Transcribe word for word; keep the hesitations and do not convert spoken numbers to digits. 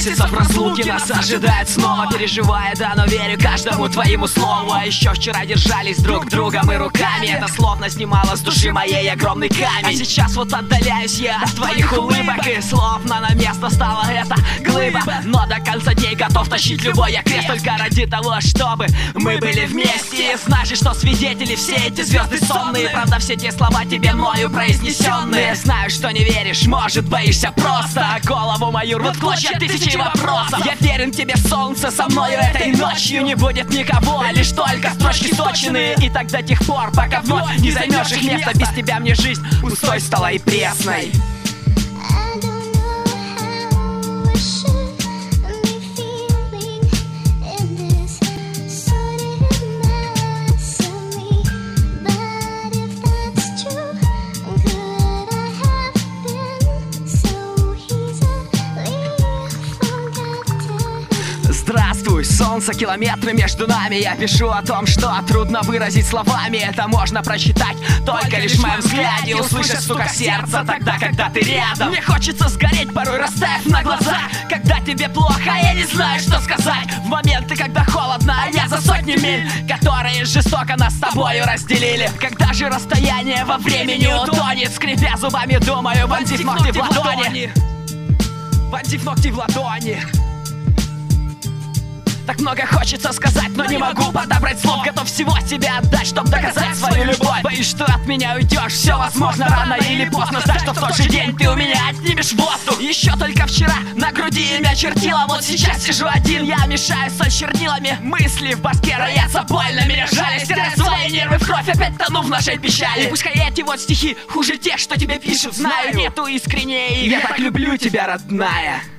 месяцев разлуки нас ожидает снова. Переживая, да, но верю каждому твоему слову. А еще вчера держались друг другом и руками. Это словно снимало с души моей огромный камень. А сейчас вот отдаляюсь я от твоих улыбок, и словно на место стала эта глыба. Но до конца дней готов тащить любой я крест, только ради того, чтобы мы были вместе. И знаешь, что свидетели все эти звезды сонные. Правда, все те слова тебе мною произнесенные. Знаю, что не веришь, может, боишься просто. Голову мою рвут в клочья тысячи вопросов. Я верен тебе, солнце, со мною этой ночью не будет никого, а лишь только строчки сочные. И так до тех пор, пока вновь не займешь их место. Без тебя мне жизнь пустой стала и пресной. Здравствуй, солнце, километры между нами. Я пишу о том, что трудно выразить словами. Это можно прочитать только лишь в моем взгляде. Услышать стук сердца тогда, когда ты рядом. Мне хочется сгореть, порой растаяв на глазах. Когда тебе плохо, я не знаю, что сказать. В моменты, когда холодно, а я за сотни миль, которые жестоко нас с тобою разделили. Когда же расстояние во времени утонет, скрипя зубами, думаю, вонзив ногти в ладони. Вонзив ногти в ладони. Так много хочется сказать, но не могу подобрать слов. Готов всего себя отдать, чтобы доказать свою любовь. Боюсь, что от меня уйдешь, все возможно рано или поздно. Знай, что в тот же день ты у меня отнимешь воздух. Еще только вчера на груди имя чертила. Вот сейчас сижу один, я мешаю со чернилами. Мысли в башке роятся больно, меня жали. Стираю свои нервы в кровь, опять тону в нашей печали. Пускай эти вот стихи хуже тех, что тебе пишут. Знаю, нету искреннее, и я так люблю тебя, родная.